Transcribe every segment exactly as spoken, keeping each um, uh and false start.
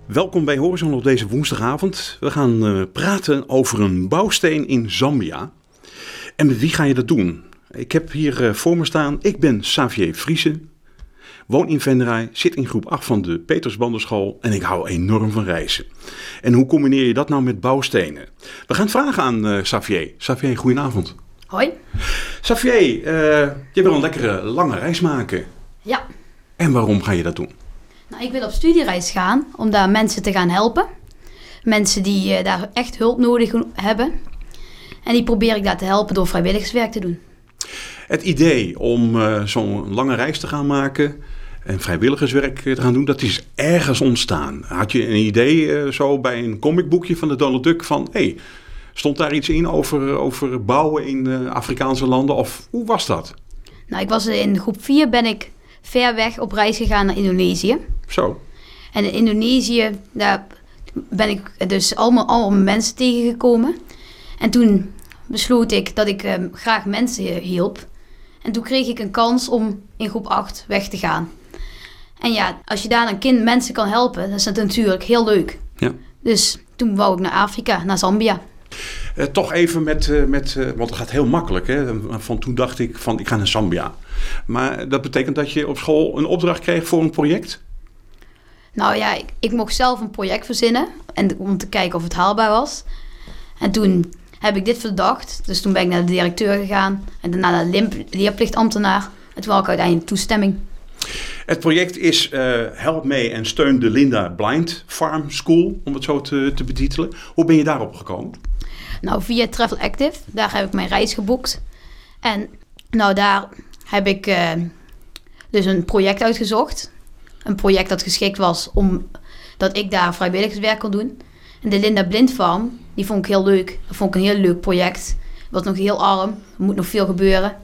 Welkom bij Horizon op deze woensdagavond. We gaan uh, praten over een bouwsteen in Zambia. En met wie ga je dat doen? Ik heb hier uh, voor me staan, ik ben Xavier Friese, woon in Venray, zit in groep acht van de Petersbanderschool en ik hou enorm van reizen. En hoe combineer je dat nou met bouwstenen? We gaan het vragen aan uh, Xavier. Xavier, goedenavond. Hoi. Xavier, uh, je wil een lekkere lange reis maken. Ja. En waarom ga je dat doen? Nou, ik wil op studiereis gaan om daar mensen te gaan helpen. Mensen die uh, daar echt hulp nodig hebben. En die probeer ik daar te helpen door vrijwilligerswerk te doen. Het idee om uh, zo'n lange reis te gaan maken en vrijwilligerswerk te gaan doen, dat is ergens ontstaan. Had je een idee uh, zo bij een comicboekje van de Donald Duck van, hé, hey, stond daar iets in over, over bouwen in uh, Afrikaanse landen of hoe was dat? Nou, ik was in groep vier ben ik ver weg op reis gegaan naar Indonesië. Zo. En in Indonesië, daar ben ik dus allemaal, allemaal mensen tegengekomen. En toen besloot ik dat ik um, graag mensen hielp. En toen kreeg ik een kans om in groep acht weg te gaan. En ja, als je daar een kind mensen kan helpen, dan is dat natuurlijk heel leuk. Ja. Dus toen wou ik naar Afrika, naar Zambia. Uh, toch even met, uh, met uh, want het gaat heel makkelijk. Hè? Van toen dacht ik van ik ga naar Zambia. Maar dat betekent dat je op school een opdracht kreeg voor een project? Nou ja, ik, ik mocht zelf een project verzinnen en, om te kijken of het haalbaar was. En toen heb ik dit verdacht. Dus toen ben ik naar de directeur gegaan en daarna naar de leerplichtambtenaar. En toen had ik uiteindelijk toestemming. Het project is uh, Help mee en steun de Linda Blind Farm School, om het zo te, te betitelen. Hoe ben je daarop gekomen? Nou, via Travel Active. Daar heb ik mijn reis geboekt. En nou, daar heb ik uh, dus een project uitgezocht. Een project dat geschikt was om dat ik daar vrijwilligerswerk kon doen. En de Linda Blind Farm, die vond ik heel leuk. Dat vond ik een heel leuk project. Het was nog heel arm. Er moet nog veel gebeuren.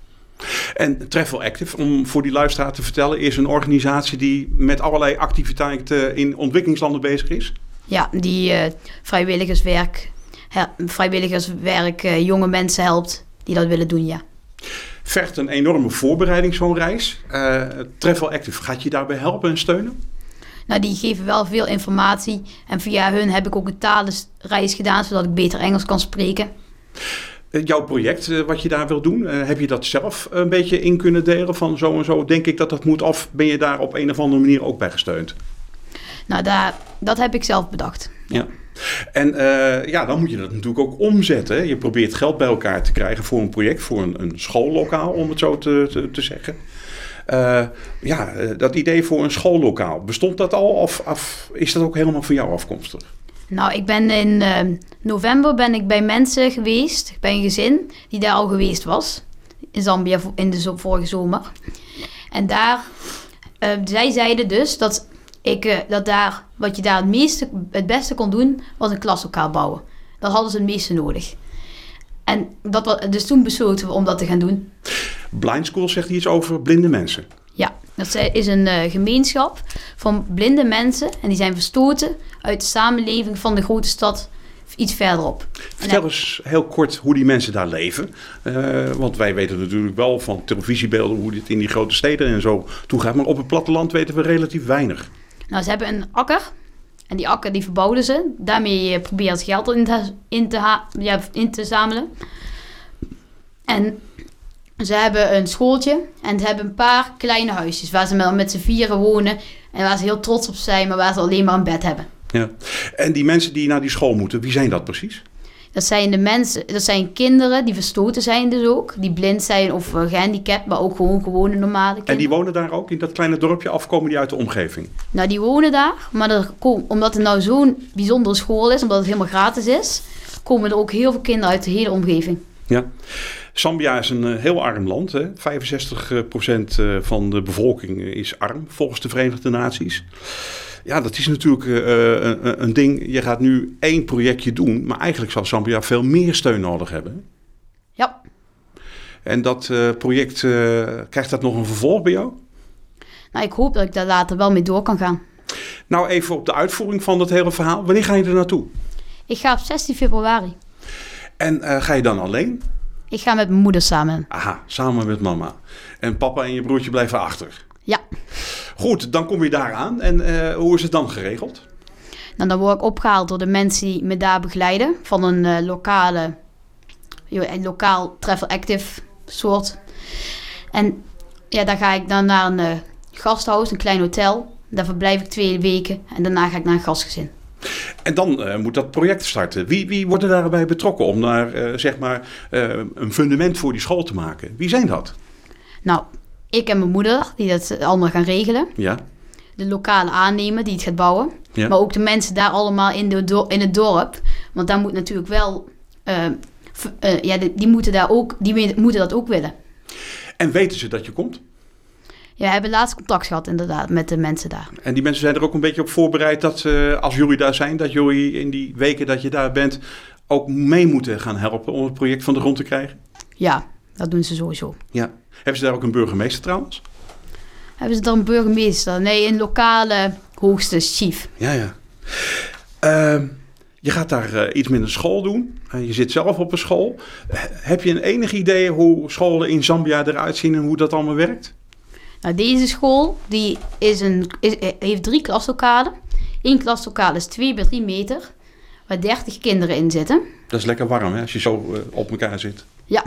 En Travel Active, om voor die luisteraar te vertellen, is een organisatie die met allerlei activiteiten in ontwikkelingslanden bezig is? Ja, die uh, vrijwilligerswerk, her, vrijwilligerswerk uh, jonge mensen helpt die dat willen doen, ja. Vergt een enorme voorbereiding zo'n reis. Uh, Travel Active, gaat je daarbij helpen en steunen? Nou, die geven wel veel informatie. En via hun heb ik ook een talenreis gedaan, zodat ik beter Engels kan spreken. Jouw project, uh, wat je daar wil doen, uh, heb je dat zelf een beetje in kunnen delen? Van zo en zo denk ik dat dat moet, of ben je daar op een of andere manier ook bij gesteund? Nou, daar, dat heb ik zelf bedacht. Ja. En uh, ja, dan moet je dat natuurlijk ook omzetten. Je probeert geld bij elkaar te krijgen voor een project, voor een, een schoollokaal, om het zo te, te, te zeggen. Uh, ja, dat idee voor een schoollokaal, bestond dat al of, of is dat ook helemaal van jou afkomstig? Nou, ik ben in uh, november ben ik bij mensen geweest, bij een gezin die daar al geweest was. In Zambia in de vorige zomer. En daar, uh, zij zeiden dus dat, ik, uh, dat daar, wat je daar het, meeste, het beste kon doen, was een klaslokaal bouwen. Dat hadden ze het meeste nodig. En dat was, dus toen besloten we om dat te gaan doen. Blind School zegt iets over blinde mensen. Ja, dat is een uh, gemeenschap van blinde mensen. En die zijn verstoten uit de samenleving van de grote stad iets verderop. Vertel eens heel kort hoe die mensen daar leven. Uh, want wij weten natuurlijk wel van televisiebeelden hoe dit in die grote steden en zo toe gaat. Maar op het platteland weten we relatief weinig. Nou, ze hebben een akker. En die akker die verbouwden ze. Daarmee proberen ze geld in te, in, te ha- ja, in te zamelen. En ze hebben een schooltje en ze hebben een paar kleine huisjes waar ze met, met z'n vieren wonen en waar ze heel trots op zijn, maar waar ze alleen maar een bed hebben. Ja. En die mensen die naar die school moeten, wie zijn dat precies? Dat zijn de mensen, dat zijn kinderen die verstoten zijn dus ook, die blind zijn of uh, gehandicapt, maar ook gewoon gewone normale kinderen. En die wonen daar ook in dat kleine dorpje of komen die uit de omgeving? Nou, die wonen daar, maar er kom, omdat het nou zo'n bijzondere school is, omdat het helemaal gratis is, komen er ook heel veel kinderen uit de hele omgeving. Ja. Zambia is een uh, heel arm land. Hè? vijfenzestig procent uh, van de bevolking is arm, volgens de Verenigde Naties. Ja, dat is natuurlijk uh, een, een ding. Je gaat nu één projectje doen, maar eigenlijk zal Zambia veel meer steun nodig hebben. Ja. En dat uh, project, uh, krijgt dat nog een vervolg bij jou? Nou, ik hoop dat ik daar later wel mee door kan gaan. Nou, even op de uitvoering van dat hele verhaal. Wanneer ga je er naartoe? Ik ga op zestien februari. En uh, ga je dan alleen? Ik ga met mijn moeder samen. Aha, samen met mama. En papa en je broertje blijven achter? Ja. Goed, dan kom je daar aan. En uh, hoe is het dan geregeld? Nou, dan word ik opgehaald door de mensen die me daar begeleiden. Van een uh, lokale, een lokaal travel active soort. En ja, daar ga ik dan naar een uh, gasthuis, een klein hotel. Daar verblijf ik twee weken en daarna ga ik naar een gastgezin. En dan uh, moet dat project starten. Wie, wie wordt er daarbij betrokken om daar uh, zeg maar uh, een fundament voor die school te maken? Wie zijn dat? Nou, ik en mijn moeder die dat allemaal gaan regelen. Ja. De lokale aannemer die het gaat bouwen. Ja. Maar ook de mensen daar allemaal in, de do- in het dorp. Want daar moet natuurlijk wel... Uh, f- uh, ja, die, die, moeten daar ook, die moeten dat ook willen. En weten ze dat je komt? Ja, we hebben laatst contact gehad inderdaad met de mensen daar. En die mensen zijn er ook een beetje op voorbereid dat uh, als jullie daar zijn, dat jullie in die weken dat je daar bent ook mee moeten gaan helpen om het project van de grond te krijgen? Ja, dat doen ze sowieso. Ja. Hebben ze daar ook een burgemeester trouwens? Hebben ze daar een burgemeester? Nee, een lokale hoogste chief. Ja, ja. Uh, je gaat daar uh, iets met een school doen. Uh, je zit zelf op een school. Uh, heb je een enig idee hoe scholen in Zambia eruit zien en hoe dat allemaal werkt? Nou, deze school die is een, is, heeft drie klaslokalen. Eén klaslokaal is twee bij drie meter, waar dertig kinderen in zitten. Dat is lekker warm, hè, als je zo uh, op elkaar zit. Ja.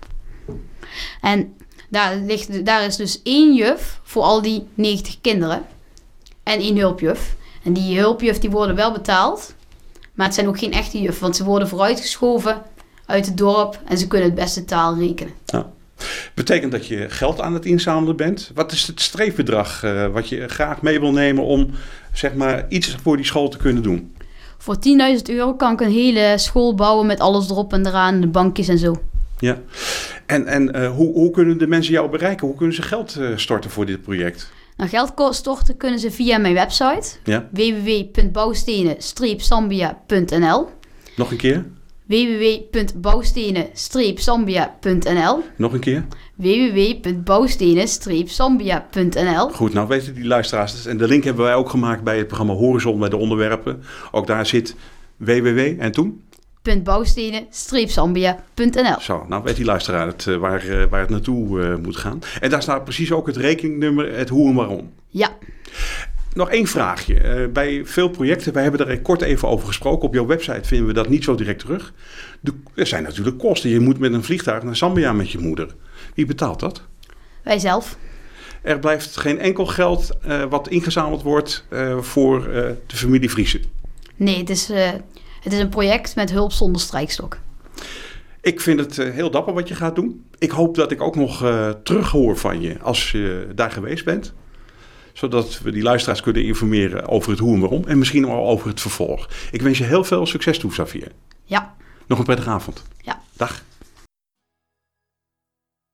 En daar, ligt, daar is dus één juf voor al die negentig kinderen. En één hulpjuf. En die hulpjuf die worden wel betaald. Maar het zijn ook geen echte juf, want ze worden vooruitgeschoven uit het dorp. En ze kunnen het beste taal rekenen. Ja. Betekent dat je geld aan het inzamelen bent. Wat is het streefbedrag uh, wat je graag mee wil nemen om zeg maar iets voor die school te kunnen doen? Voor tienduizend euro kan ik een hele school bouwen met alles erop en eraan, de bankjes en zo. Ja. En, en uh, hoe, hoe kunnen de mensen jou bereiken? Hoe kunnen ze geld uh, storten voor dit project? Nou, geld storten kunnen ze via mijn website. Ja. w w w punt bouwstenen zambia punt n l. Nog een keer? w w w punt bouwstenen zambia punt n l. Nog een keer? w w w punt bouwstenen zambia punt n l. Goed, nou weten die luisteraars. En de link hebben wij ook gemaakt bij het programma Horizon bij de onderwerpen. Ook daar zit www en toen? bouwstenen zambia punt n l. Zo, nou weet die luisteraar het, uh, waar, uh, waar het naartoe uh, moet gaan. En daar staat precies ook het rekeningnummer, het hoe en waarom. Ja. Nog één vraagje. Uh, bij veel projecten, wij hebben er kort even over gesproken. Op jouw website vinden we dat niet zo direct terug. De, er zijn natuurlijk kosten. Je moet met een vliegtuig naar Zambia met je moeder. Wie betaalt dat? Wij zelf. Er blijft geen enkel geld uh, wat ingezameld wordt uh, voor uh, de familie Vriesen. Nee, het is, uh, het is een project met hulp zonder strijkstok. Ik vind het uh, heel dapper wat je gaat doen. Ik hoop dat ik ook nog uh, terug hoor van je als je daar geweest bent. Zodat we die luisteraars kunnen informeren over het hoe en waarom. En misschien wel over het vervolg. Ik wens je heel veel succes toe, Xavier. Ja. Nog een prettige avond. Ja. Dag.